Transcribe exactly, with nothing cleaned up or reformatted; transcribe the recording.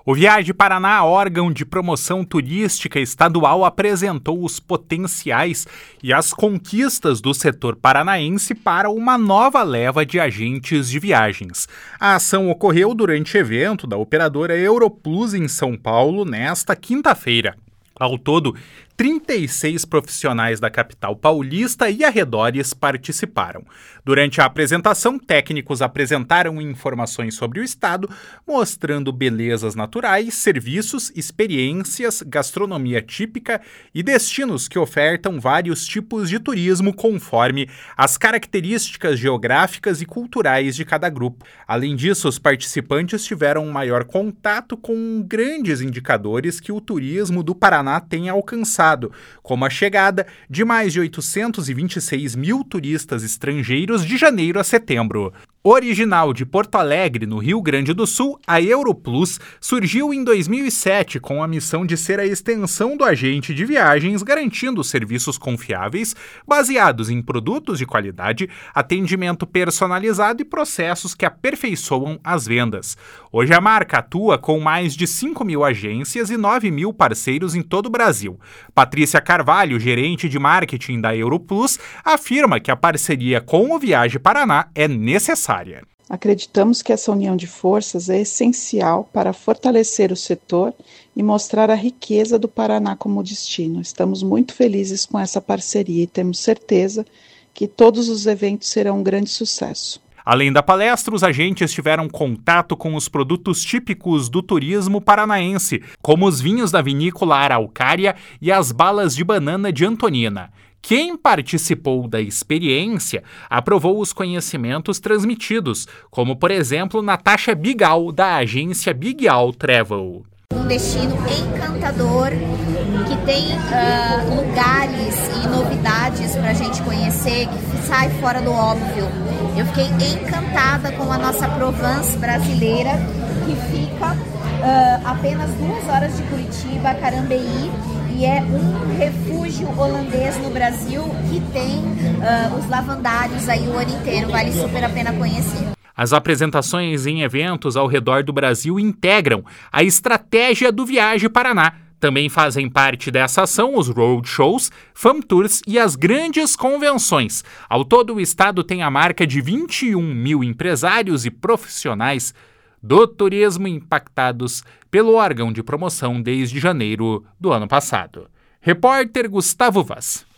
O Viaje Paraná, órgão de promoção turística estadual, apresentou os potenciais e as conquistas do setor paranaense para uma nova leva de agentes de viagens. A ação ocorreu durante evento da operadora Europlus em São Paulo nesta quinta-feira. Ao todo, trinta e seis profissionais da capital paulista e arredores participaram. Durante a apresentação, técnicos apresentaram informações sobre o estado, mostrando belezas naturais, serviços, experiências, gastronomia típica e destinos que ofertam vários tipos de turismo conforme as características geográficas e culturais de cada grupo. Além disso, os participantes tiveram um maior contato com grandes indicadores que o turismo do Paraná tem alcançado, como a chegada de mais de oitocentos e vinte e seis mil turistas estrangeiros de janeiro a setembro. Original de Porto Alegre, no Rio Grande do Sul, a Europlus surgiu em dois mil e sete com a missão de ser a extensão do agente de viagens, garantindo serviços confiáveis, baseados em produtos de qualidade, atendimento personalizado e processos que aperfeiçoam as vendas. Hoje a marca atua com mais de cinco mil agências e nove mil parceiros em todo o Brasil. Patrícia Carvalho, gerente de marketing da Europlus, afirma que a parceria com o Viaje Paraná é necessária. Acreditamos que essa união de forças é essencial para fortalecer o setor e mostrar a riqueza do Paraná como destino. Estamos muito felizes com essa parceria e temos certeza que todos os eventos serão um grande sucesso. Além da palestra, os agentes tiveram contato com os produtos típicos do turismo paranaense, como os vinhos da vinícola Araucária e as balas de banana de Antonina. Quem participou da experiência aprovou os conhecimentos transmitidos, como, por exemplo, Natasha Bigal, da agência Bigal Travel. Um destino encantador, que tem uh, lugares e novidades para a gente conhecer, que sai fora do óbvio. Eu fiquei encantada com a nossa Provence brasileira, que fica uh, apenas duas horas de Curitiba, Carambeí, e é um refúgio holandês no Brasil que tem uh, os lavandários aí o ano inteiro, vale super a pena conhecer. As apresentações em eventos ao redor do Brasil integram a estratégia do Viaje Paraná. Também fazem parte dessa ação os roadshows, fan tours e as grandes convenções. Ao todo, o estado tem a marca de vinte e um mil empresários e profissionais do turismo impactados pelo órgão de promoção desde janeiro do ano passado. Repórter Gustavo Vaz.